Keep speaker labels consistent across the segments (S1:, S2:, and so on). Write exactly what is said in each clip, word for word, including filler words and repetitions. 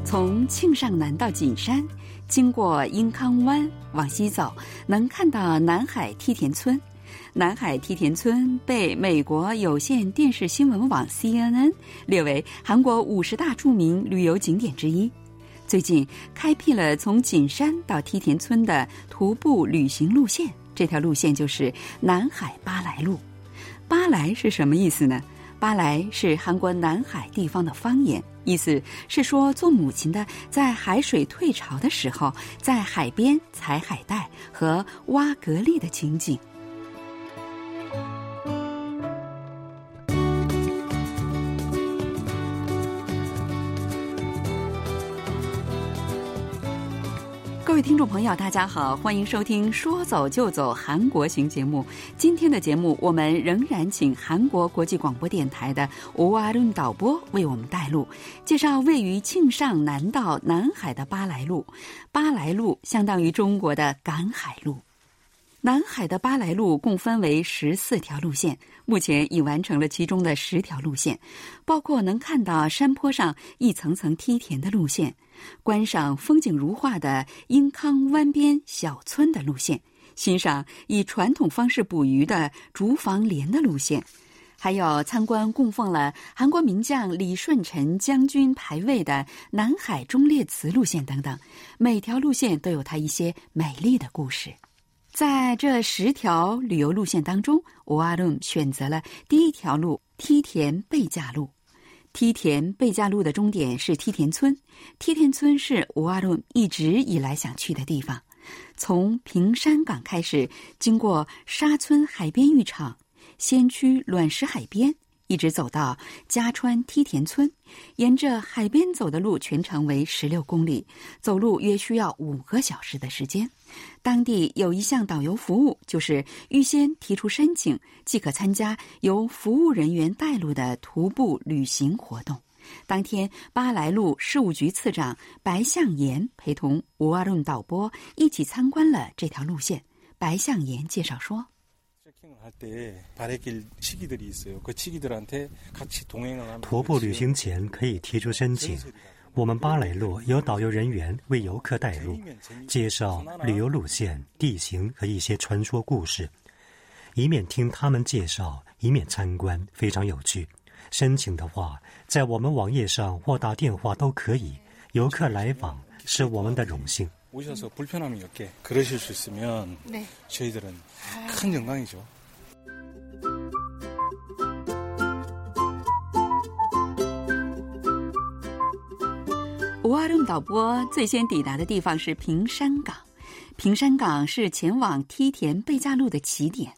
S1: 从庆尚南到锦山，经过英康湾往西走，能看到南海梯田村。南海梯田村被美国有线电视新闻网 C N N 列为韩国五十大著名旅游景点之一。最近开辟了从锦山到梯田村的徒步旅行路线，这条路线就是南海巴来路。巴来是什么意思呢？巴来是韩国南海地方的方言，意思是说做母亲的在海水退潮的时候，在海边采海带和挖蛤蜊的情景。各位听众朋友大家好，欢迎收听说走就走韩国行节目。今天的节目我们仍然请韩国国际广播电台的吴阿伦导播为我们带路，介绍位于庆尚南道南海的巴来路。巴来路相当于中国的赶海路。南海的巴来路共分为十四条路线，目前已完成了其中的十条路线，包括能看到山坡上一层层梯田的路线，观赏风景如画的英康湾边小村的路线，欣赏以传统方式捕鱼的竹房莲的路线，还有参观供奉了韩国名将李舜臣将军牌位的南海忠烈祠路线等等。每条路线都有它一些美丽的故事。在这十条旅游路线当中，吴阿伦选择了第一条路梯田贝架路。梯田贝架路的终点是梯田村，梯田村是吴阿伦一直以来想去的地方。从平山港开始，经过沙村海边浴场、仙区卵石海边，一直走到嘉川梯田村，沿着海边走的路全长为十六公里，走路约需要五个小时的时间。当地有一项导游服务，就是预先提出申请，即可参加由服务人员带路的徒步旅行活动。当天，巴来路事务局次长白向岩陪同吴阿伦导播一起参观了这条路线。白向岩介绍说，
S2: 徒步旅行前可以提出申请，我们巴来路有导游人员为游客带路，介绍旅游路线、地形和一些传说故事，一面听他们介绍，一面参观，非常有趣。申請的話，在我們網頁上或打電話都可以。遊客來訪是我們的榮幸。
S3: 오셔서 불편함이 없게 그러실 수 있으면 네. 저희들은 큰 영광이죠.
S1: 吴阿伦导播最先抵达的地方是平山港，平山港是前往梯田贝架路的起点。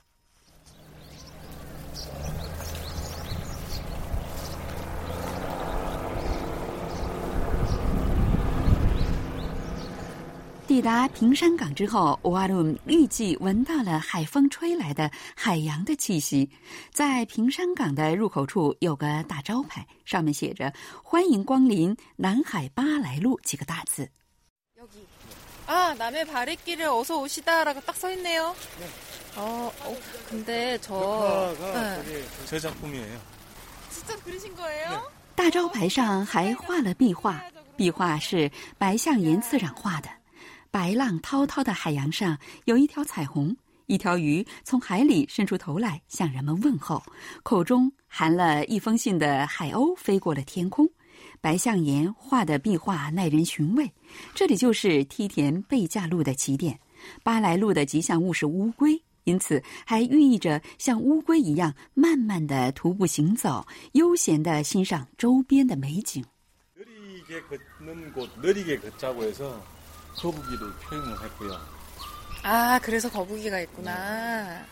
S1: 抵达平山港之后，吴阿伦立即闻到了海风吹来的海洋的气息。在平山港的入口处有个大招牌，上面写着“欢迎光临南海巴来路”几个大字。
S4: 여기. 아, 남해 바랫길에 어서 오시다라고 딱 써 있네요. 네. 어, 어, 근데 저
S3: 벽화가 네. 제 작품이에요.
S4: 진짜 그리신 거예요? 네.
S1: 大招牌上还画了壁画，壁画是白向岩次长画的。 白浪滔滔的海洋上有一条彩虹，一条鱼从海里伸出头来向人们问候，口中含了一封信的海鸥飞过了天空。白向岩画的壁画耐人寻味。这里就是梯田贝架路的起点。巴来路的吉祥物是乌龟，因此还寓意着像乌龟一样慢慢的徒步行走，悠闲的欣赏周边的美景。
S3: 느리게 걷는 곳, 느리게 걷자고 해서 거북이를 표현을 했고요.
S4: 아, 그래서 거북이가 있구나.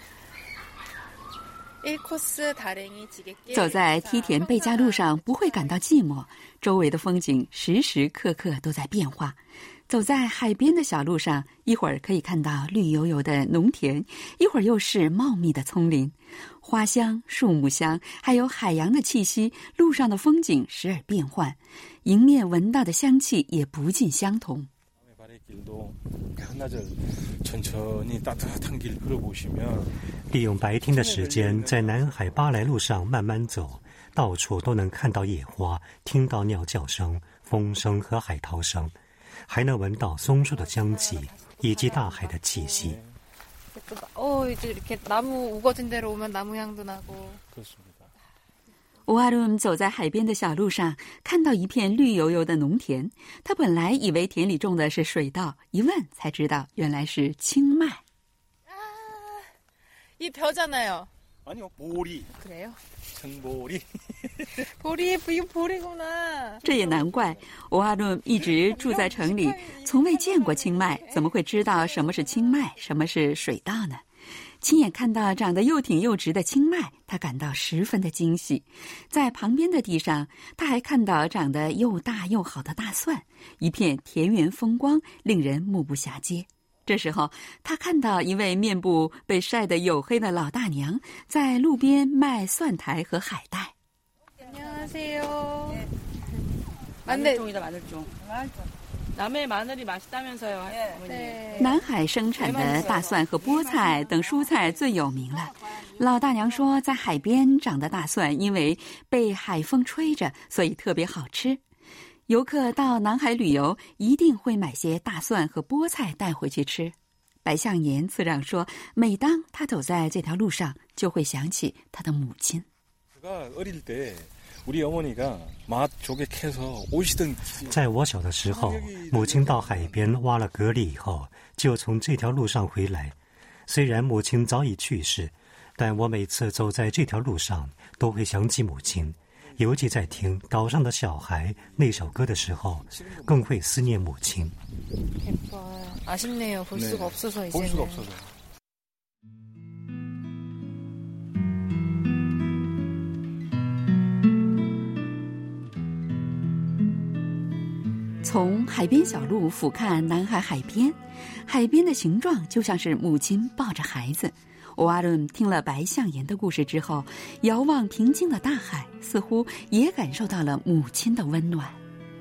S1: 走在梯田贝架路上不会感到寂寞，周围的风景时时刻刻都在变化。走在海边的小路上，一会儿可以看到绿油油的农田，一会儿又是茂密的丛林，花香、树木香，还有海洋的气息，路上的风景时而变换，迎面闻到的香气也不尽相同。
S2: 利用白天的时间，在南海巴来路上慢慢走，到处都能看到野花，听到鸟叫声， 风声和海涛声，还能闻到松树的香气以及大海的气息。
S4: 어, 이제 이렇게 나무 우거진 데로 오면 나무 향도 나고.
S3: 그렇습니다.
S1: 오아룸 走在海边的小路上，看到一片绿油油的农田。他本来以为田里种的是水稻，一问才知道原来是青麦。
S4: 아, 이 벼잖아요.
S3: 아니요, 보리.
S4: 그래요?
S3: 청보리.
S4: 보리, 이거 보리구나.
S1: 这也难怪，欧阿伦一直住在城里，从未见过青麦，怎么会知道什么是青麦，什么是水稻呢？亲眼看到长得又挺又直的青麦，他感到十分的惊喜。在旁边的地上，他还看到长得又大又好的大蒜，一片田园风光，令人目不暇接。这时候，他看到一位面部被晒得黝黑的老大娘在路边卖蒜苔和海带。
S4: 안녕하세요.
S5: 마늘종이다 마늘종. 남해 마늘이 맛있다면서요.
S4: 네.
S1: 南海生产的大蒜和菠菜等蔬菜最有名了。老大娘说，在海边长的大蒜因为被海风吹着，所以特别好吃。游客到南海旅游，一定会买些大蒜和菠菜带回去吃。白向岩次长说，每当他走在这条路上，就会想起他的母亲。
S3: 제가 어릴 때 우리 어머니가 맛 조개 캐서 오시던
S2: 在我小的时候，母亲到海边挖了蛤蜊以后，就从这条路上回来。虽然母亲早已去世，但我每次走在这条路上，都会想起母亲。尤其在听《岛上的小孩》那首歌的时候，更会思念母亲。
S4: 아쉽네요. 볼 수가 없어서 이제는.
S3: 볼 수가 없어서.
S1: 从海边小路俯瞰南海海边，海边的形状就像是母亲抱着孩子。欧阿伦听了白向岩的故事之后，遥望平静的大海，似乎也感受到了母亲的温暖。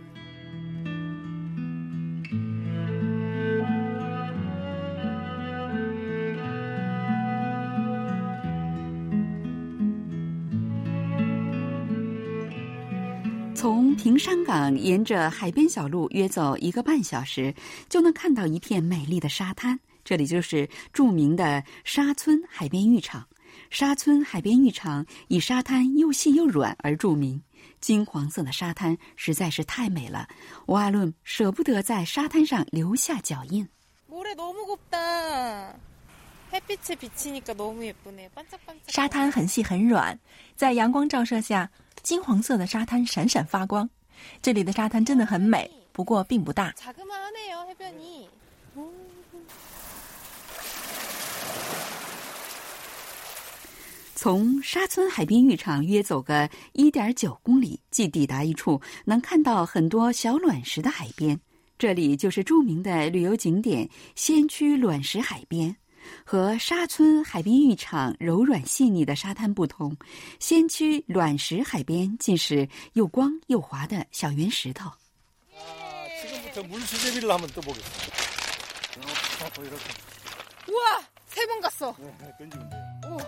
S1: 从平山港沿着海边小路约走一个半小时，就能看到一片美丽的沙滩。这里就是著名的沙村海边浴场。沙村海边浴场以沙滩又细又软而著名，金黄色的沙滩实在是太美了。欧阿伦舍不得在沙滩上留下脚印。
S4: 모래 너무 곱다. 햇빛에 비치니까 너무 예쁘네. 반짝반짝.
S6: 沙滩很细很软，在阳光照射下，金黄色的沙滩闪闪发光。这里的沙滩真的很美，不过并不大。
S4: 자그마하네요, 해변이.
S1: 从沙村海边浴场约走个 一点九公里，即抵达一处能看到很多小卵石的海边。这里就是著名的旅游景点仙区卵石海边。和沙村海边浴场柔软细腻的沙滩不同，仙区卵石海边尽是又光又滑的小圆石头。
S3: 아, 지금부터 물수제비를 한번 떠보겠습니다. 이렇게.
S4: 우와! 세 번 갔어.
S3: 네, 던지면 돼요.
S4: 우와.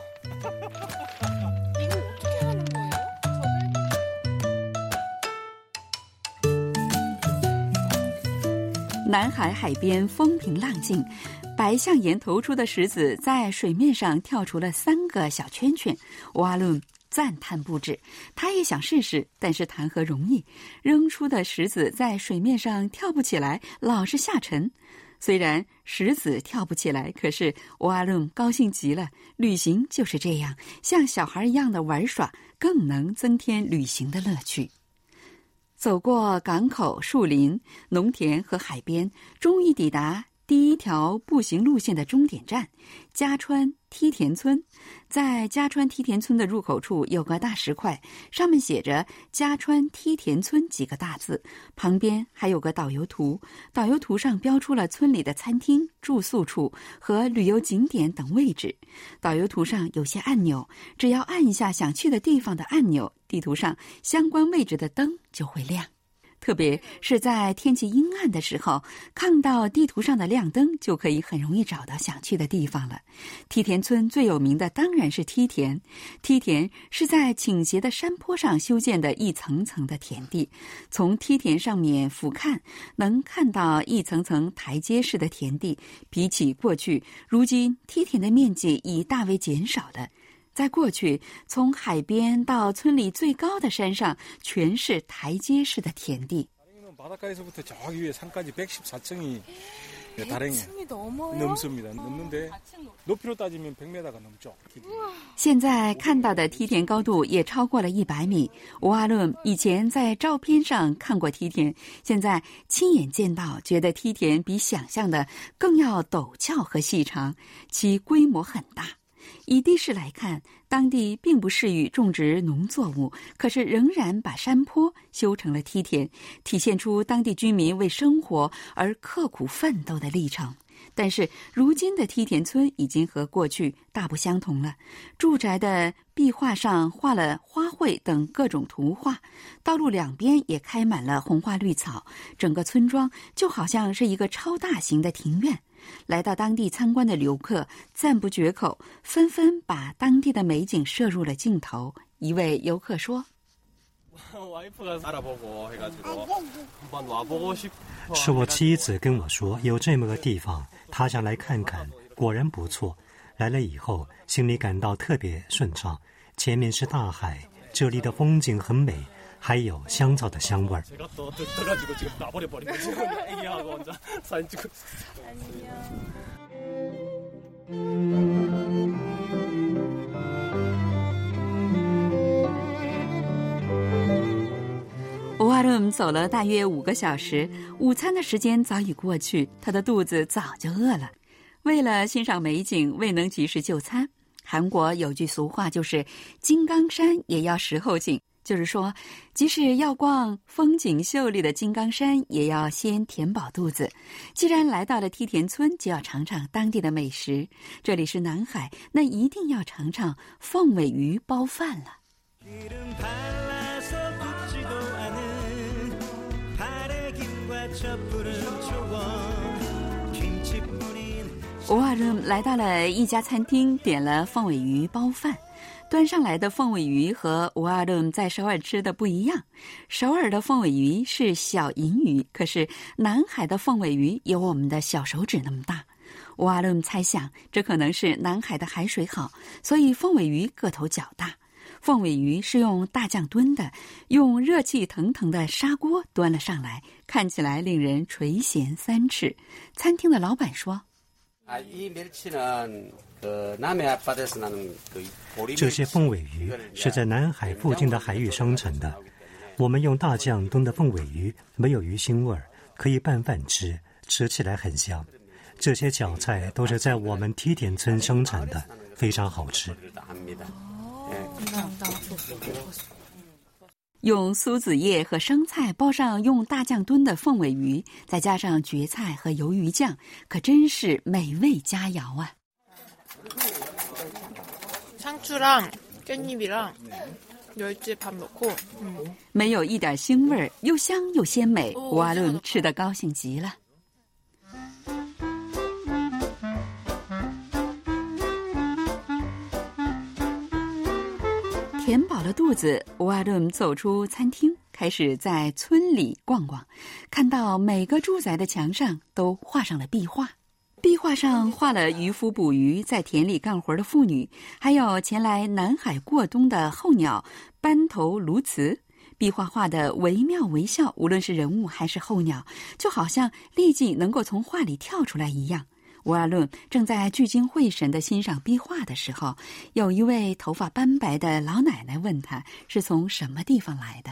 S4: 이거 어떻게 하는 거예요?
S1: 저를... 南海海边风平浪静。 白向岩投出的石子在水面上跳出了三个小圈圈，瓦伦赞叹不止。他也想试试，但是谈何容易？扔出的石子在水面上跳不起来，老是下沉。虽然石子跳不起来，可是瓦伦高兴极了。旅行就是这样，像小孩一样的玩耍，更能增添旅行的乐趣。走过港口、树林、农田和海边，终于抵达 第一条步行路线的终点站，嘉川梯田村。在嘉川梯田村的入口处有个大石块，上面写着“嘉川梯田村”几个大字，旁边还有个导游图。导游图上标出了村里的餐厅、住宿处和旅游景点等位置。导游图上有些按钮，只要按一下想去的地方的按钮，地图上相关位置的灯就会亮。 特别是在天气阴暗的时候，看到地图上的亮灯，就可以很容易找到想去的地方了。梯田村最有名的当然是梯田。梯田是在倾斜的山坡上修建的一层层的田地，从梯田上面俯瞰，能看到一层层台阶式的田地。比起过去，如今梯田的面积已大为减少了。在过去，从海边到村里最高的山上全是台阶式的田地。
S3: 바닷가에서부터 저기 위에 산까지 백십사 층이 다랭이에요. 넘습니다. 넘는데 높이로 따지면 백 미터가 넘죠.
S1: 现在看到的梯田高度也超过了一百米。吴阿伦以前在照片上看过梯田，现在亲眼见到，觉得梯田比想象的更要陡峭和细长，其规模很大。以地势来看，当地并不适于种植农作物，可是仍然把山坡修成了梯田，体现出当地居民为生活而刻苦奋斗的历程。但是如今的梯田村已经和过去大不相同了，住宅的壁画上画了花卉等各种图画，道路两边也开满了红花绿草，整个村庄就好像是一个超大型的庭院。来到当地参观的游客赞不绝口，纷纷把当地的美景摄入了镜头。一位游客说，
S2: 是我妻子跟我说有这么个地方，她想来看看，果然不错。来了以後心里感到特别顺畅，前面是大海，这里的风景很美，还有香草的香味儿。
S1: 吴阿伦走了大约五个小时，午餐的时间早已过去，他的肚子早就饿了。为了欣赏美景，未能及时就餐。韩国有句俗话，就是金刚山也要石后景，就是说即使要逛风景秀丽的金刚山，也要先填饱肚子。既然来到了梯田村，就要尝尝当地的美食。这里是南海，那一定要尝尝凤尾鱼包饭了。吴阿伦来到了一家餐厅，点了凤尾鱼包饭。端上来的凤尾鱼和吴阿伦在首尔吃的不一样，首尔的凤尾鱼是小银鱼，可是南海的凤尾鱼有我们的小手指那么大。吴阿伦猜想，这可能是南海的海水好，所以凤尾鱼个头较大。凤尾鱼是用大酱炖的，用热气腾腾的砂锅端了上来，看起来令人垂涎三尺。餐厅的老板说，
S2: 这些凤尾鱼是在南海附近的海域生成的。我们用大酱炖的凤尾鱼没有鱼腥味，可以拌饭吃，吃起来很香。这些小菜都是在我们梯田村生产的，非常好吃。
S1: 用苏子叶和生菜包上用大酱炖的凤尾鱼，再加上蕨菜和鱿鱼酱，可真是美味佳肴啊。
S4: 상추랑 깻잎이랑 멸치 밥 넣고
S1: 没有一点腥味，又香又鲜美，吴阿伦吃得高兴极了。填饱了肚子，吴阿伦走出餐厅，开始在村里逛逛，看到每个住宅的墙上都画上了壁画。壁画上画了渔夫捕鱼在田里干活的妇女，还有前来南海过冬的候鸟斑头鸬鹚。壁画画的惟妙惟肖，无论是人物还是候鸟，就好像立即能够从画里跳出来一样。吴阿伦正在聚精会神地欣赏壁画的时候，有一位头发斑白的老奶奶问他是从什么地方来的。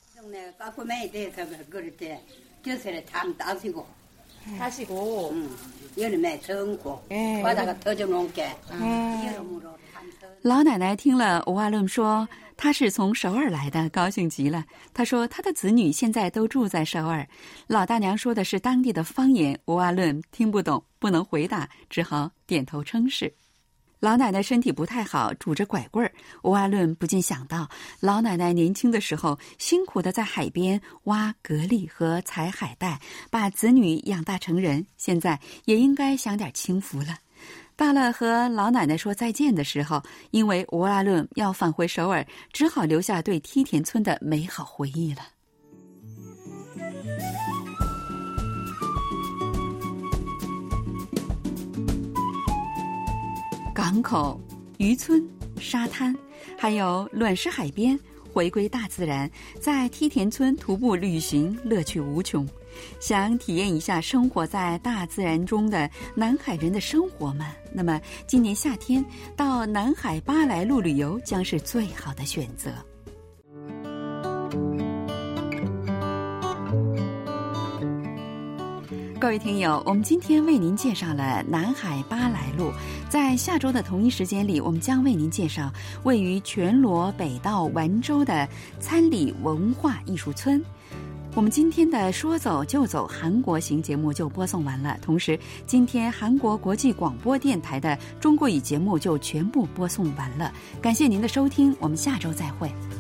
S5: 하시고
S7: 여름에 전고 바다가 터져놓게 여름으로
S1: 老奶奶听了吴阿伦说他是从首尔来的，高兴极了。他说他的子女现在都住在首尔。老大娘说的是当地的方言，吴阿伦听不懂，不能回答，只好点头称是。 老奶奶身体不太好，拄着拐棍儿。欧阿伦不禁想到，老奶奶年轻的时候辛苦地在海边挖蛤蜊和采海带，把子女养大成人，现在也应该享点清福了。到了和老奶奶说再见的时候，因为欧阿伦要返回首尔，只好留下对梯田村的美好回忆了。港口、渔村、沙滩，还有卵石海边，回归大自然，在梯田村徒步旅行，乐趣无穷。想体验一下生活在大自然中的南海人的生活吗？那么今年夏天到南海巴莱路旅游将是最好的选择。各位听友，我们今天为您介绍了南海巴莱路。在下周的同一时间里，我们将为您介绍位于全罗北道丸州的参里文化艺术村。我们今天的说走就走韩国行节目就播送完了，同时今天韩国国际广播电台的中国语节目就全部播送完了。感谢您的收听，我们下周再会。